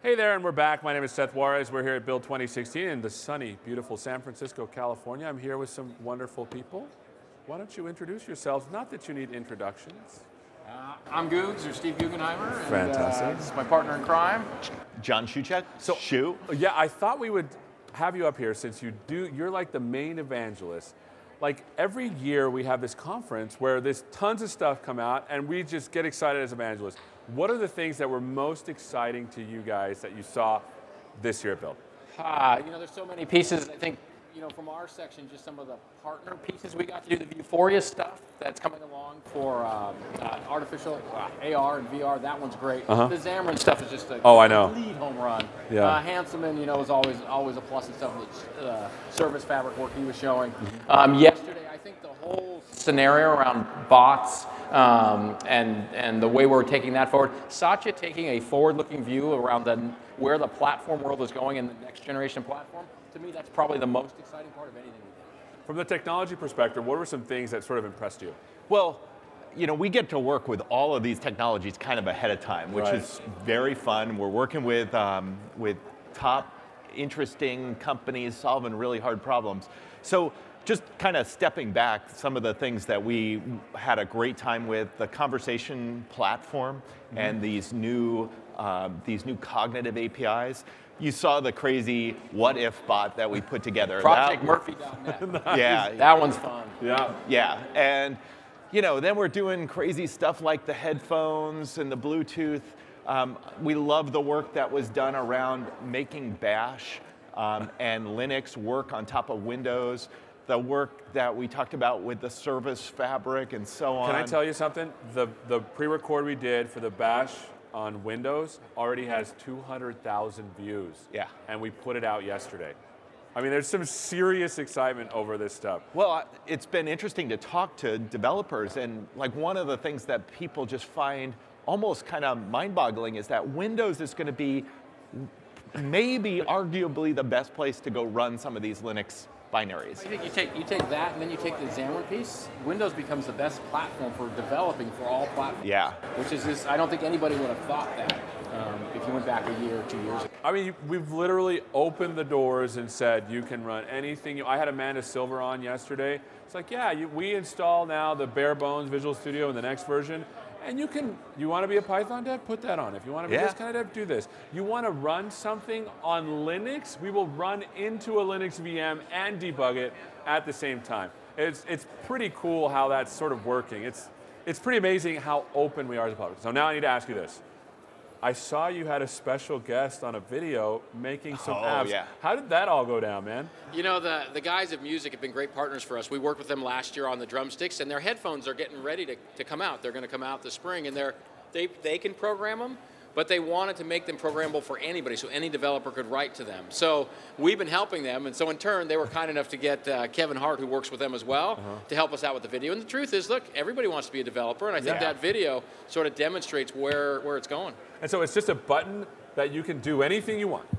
Hey there, and we're back. My name is Seth Juarez. We're here at Build 2016 in the sunny, beautiful San Francisco, California. I'm here with some wonderful people. Why don't you introduce yourselves? Not that you need introductions. I'm Googs, or Steve Guggenheimer. And, Fantastic. this is my partner in crime. John Shuchek. Shu. Yeah, I thought we would have you up here since you're like the main evangelist. Like every year we have this conference where there's tons of stuff come out and we just get excited as evangelists. What are the things that were most exciting to you guys that you saw this year at Build? There's so many pieces. I think, from our section, just some of the partner pieces we got to do, the Vuforia stuff that's coming along for artificial AR and VR. That one's great. Uh-huh. The Xamarin stuff is just a complete home run. Yeah. Hanselman, is always a plus and stuff with service fabric work he was showing. Mm-hmm. Yesterday, I think the whole scenario around bots and the way we're taking that forward. Satya taking a forward-looking view around where the platform world is going in the next generation platform. To me, that's probably the most exciting part of anything we did. From the technology perspective, what were some things that sort of impressed you? Well, we get to work with all of these technologies kind of ahead of time, which is very fun. We're working with top, interesting companies solving really hard problems. So just kind of stepping back, some of the things that we had a great time with, the conversation platform and these new cognitive APIs. You saw the crazy what if bot that we put together. ProjectMurphy.net. Yeah. That one's fun. Yeah. Yeah. And then we're doing crazy stuff like the headphones and the Bluetooth. We love the work that was done around making Bash and Linux work on top of Windows. The work that we talked about with the service fabric and so on. Can I tell you something? The pre-record we did for the Bash on Windows already has 200,000 views. Yeah. And we put it out yesterday. I mean, there's some serious excitement over this stuff. Well, it's been interesting to talk to developers, and like one of the things that people just find almost kind of mind-boggling is that Windows is going to be maybe arguably the best place to go run some of these Linux binaries. I think you take that and then you take the Xamarin piece. Windows becomes the best platform for developing for all platforms. Yeah. Which is I don't think anybody would have thought that if you went back a year or 2 years ago. I mean, we've literally opened the doors and said you can run anything. I had Amanda Silver on yesterday. It's like, we install now the bare bones Visual Studio in the next version. And you want to be a Python dev? Put that on. If you want to be this kind of dev, do this. You want to run something on Linux? We will run into a Linux VM and debug it at the same time. It's pretty cool how that's sort of working. It's pretty amazing how open we are as a public. So now I need to ask you this. I saw you had a special guest on a video making some apps. Yeah. How did that all go down, man? The guys at Music have been great partners for us. We worked with them last year on the drumsticks, and their headphones are getting ready to come out. They're going to come out this spring, and they can program them, but they wanted to make them programmable for anybody, so any developer could write to them. So we've been helping them, and so in turn, they were kind enough to get Kevin Hart, who works with them as well, to help us out with the video. And the truth is, look, everybody wants to be a developer, and I think that video sort of demonstrates where it's going. And so it's just a button that you can do anything you want.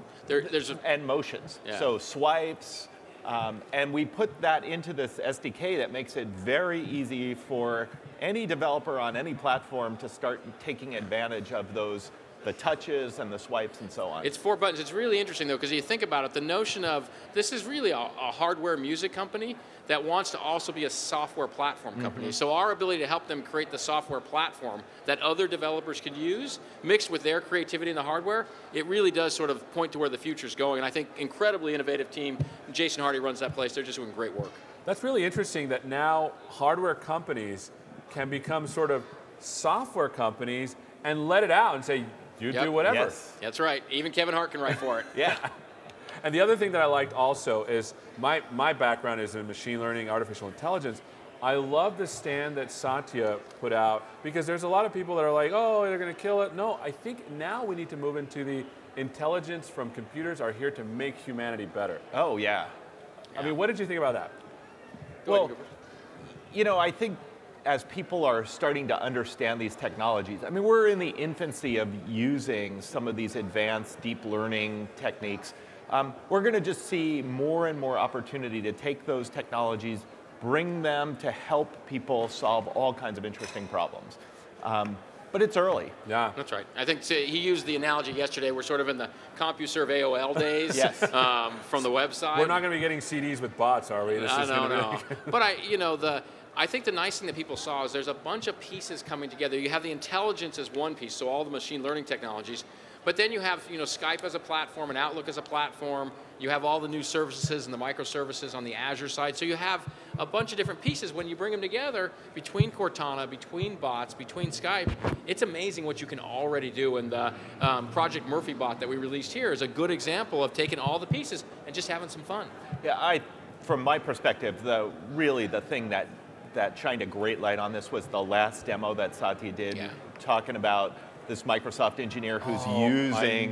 And motions. Yeah. So swipes, and we put that into this SDK that makes it very easy for any developer on any platform to start taking advantage of the touches and the swipes and so on. It's 4 buttons. It's really interesting, though, because you think about it, the notion of this is really a hardware music company that wants to also be a software platform company. So our ability to help them create the software platform that other developers could use, mixed with their creativity in the hardware, it really does sort of point to where the future's going. And I think incredibly innovative team. Jason Hardy runs that place. They're just doing great work. That's really interesting that now hardware companies can become sort of software companies and let it out and say, do whatever. Yes. That's right. Even Kevin Hart can write for it. Yeah. And the other thing that I liked also is my background is in machine learning, artificial intelligence. I love the stand that Satya put out because there's a lot of people that are like, oh, they're going to kill it. No, I think now we need to move into the intelligence from computers are here to make humanity better. Oh, yeah. I mean, what did you think about that? Well, I think as people are starting to understand these technologies, I mean, we're in the infancy of using some of these advanced deep learning techniques. We're going to just see more and more opportunity to take those technologies, bring them to help people solve all kinds of interesting problems. but it's early. Yeah. That's right. I think he used the analogy yesterday. We're sort of in the CompuServe AOL days Yes. From the website. We're not going to be getting CDs with bots, are we? This is gonna No. be But I think the nice thing that people saw is there's a bunch of pieces coming together. You have the intelligence as one piece, so all the machine learning technologies. But then you have Skype as a platform and Outlook as a platform. You have all the new services and the microservices on the Azure side. So you have a bunch of different pieces. When you bring them together, between Cortana, between bots, between Skype, it's amazing what you can already do. And the Project Murphy bot that we released here is a good example of taking all the pieces and just having some fun. Yeah, from my perspective, the thing that shined a great light on this was the last demo that Satya did, talking about this Microsoft engineer who's using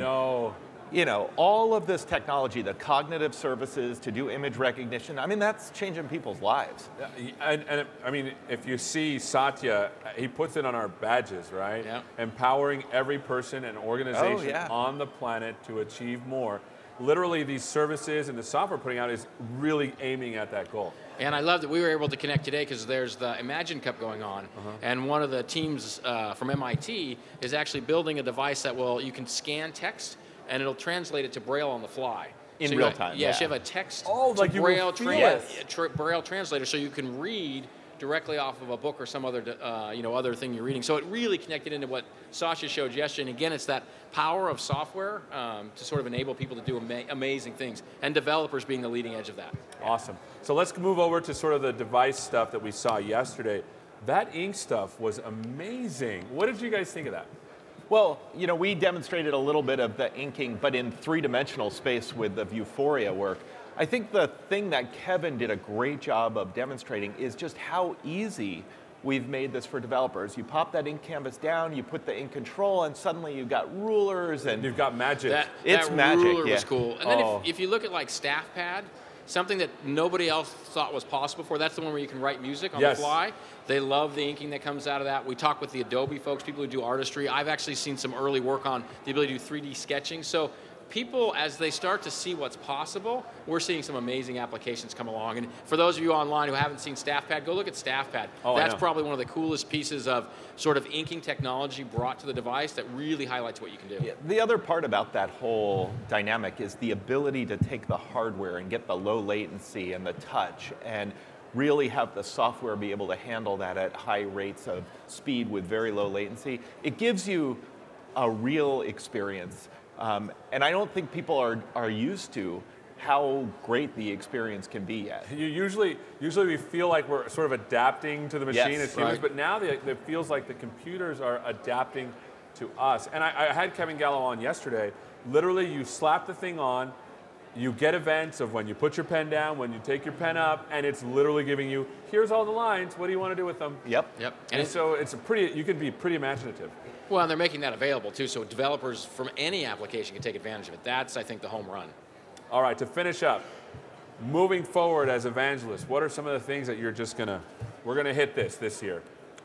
all of this technology, the cognitive services to do image recognition. I mean, that's changing people's lives. And I mean, if you see Satya, he puts it on our badges, right? Yeah. Empowering every person and organization on the planet to achieve more. Literally, these services and the software putting out is really aiming at that goal. And I love that we were able to connect today because there's the Imagine Cup going on, and one of the teams from MIT is actually building a device that you can scan text and it'll translate it to Braille on the fly. In real time. Yes, you have a text like to you Braille, will feel Braille translator, so you can read directly off of a book or some other other thing you're reading. So it really connected into what Sasha showed yesterday. And again, it's that power of software to sort of enable people to do amazing things, and developers being the leading edge of that. Awesome. So let's move over to sort of the device stuff that we saw yesterday. That ink stuff was amazing. What did you guys think of that? Well, we demonstrated a little bit of the inking, but in three-dimensional space with the Vuforia work. I think the thing that Kevin did a great job of demonstrating is just how easy we've made this for developers. You pop that ink canvas down, you put the ink control, and suddenly you've got rulers and you've got magic. It's that magic. ruler yeah. was cool. And then if you look at like StaffPad, something that nobody else thought was possible before, that's the one where you can write music on the fly. They love the inking that comes out of that. We talked with the Adobe folks, people who do artistry. I've actually seen some early work on the ability to do 3D sketching. So people, as they start to see what's possible, we're seeing some amazing applications come along. And for those of you online who haven't seen StaffPad, go look at StaffPad. That's probably one of the coolest pieces of sort of inking technology brought to the device that really highlights what you can do. Yeah, the other part about that whole dynamic is the ability to take the hardware and get the low latency and the touch and really have the software be able to handle that at high rates of speed with very low latency. It gives you a real experience. And I don't think people are used to how great the experience can be yet. Usually we feel like we're sort of adapting to the machine as humans, right. but now it feels like the computers are adapting to us. And I had Kevin Gallo on yesterday. Literally, you slap the thing on, you get events of when you put your pen down, when you take your pen up, and it's literally giving you, here's all the lines, what do you want to do with them? Yep. And so you can be pretty imaginative. Well, and they're making that available too, so developers from any application can take advantage of it. That's, I think, the home run. All right, to finish up, moving forward as evangelists, what are some of the things that we're gonna hit this year?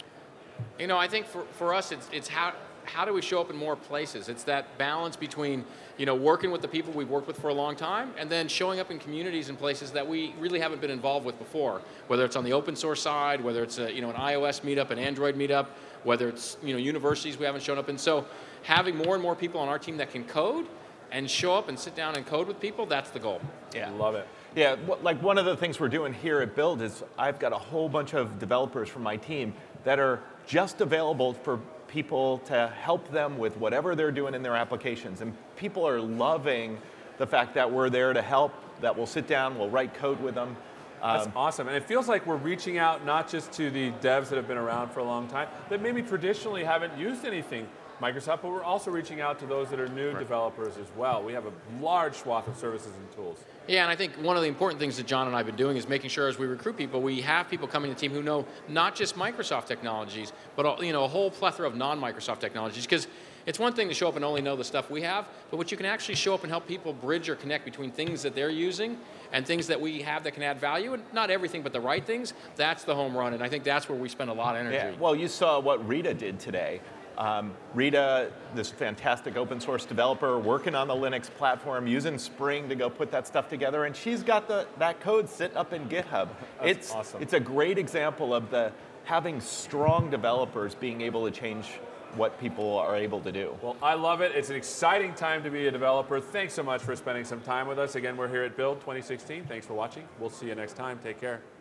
I think for us, it's how do we show up in more places? It's that balance between, working with the people we've worked with for a long time and then showing up in communities and places that we really haven't been involved with before, whether it's on the open source side, whether it's an iOS meetup, an Android meetup, whether it's, universities we haven't shown up in. So having more and more people on our team that can code and show up and sit down and code with people, that's the goal. Yeah. Love it. Yeah, like one of the things we're doing here at Build is I've got a whole bunch of developers from my team that are just available for people to help them with whatever they're doing in their applications. And people are loving the fact that we're there to help, that we'll sit down, we'll write code with them. That's awesome. And it feels like we're reaching out not just to the devs that have been around for a long time, that maybe traditionally haven't used anything Microsoft, but we're also reaching out to those that are new developers as well. We have a large swath of services and tools. Yeah, and I think one of the important things that John and I have been doing is making sure as we recruit people, we have people coming to the team who know not just Microsoft technologies, but a whole plethora of non-Microsoft technologies. Because it's one thing to show up and only know the stuff we have, but what you can actually show up and help people bridge or connect between things that they're using and things that we have that can add value, and not everything, but the right things, that's the home run. And I think that's where we spend a lot of energy. Yeah, well, you saw what Rita did today. Rita, this fantastic open source developer, working on the Linux platform, using Spring to go put that stuff together, and she's got that code sitting up in GitHub. That's awesome. It's a great example of having strong developers being able to change what people are able to do. Well, I love it. It's an exciting time to be a developer. Thanks so much for spending some time with us. Again, we're here at Build 2016. Thanks for watching. We'll see you next time. Take care.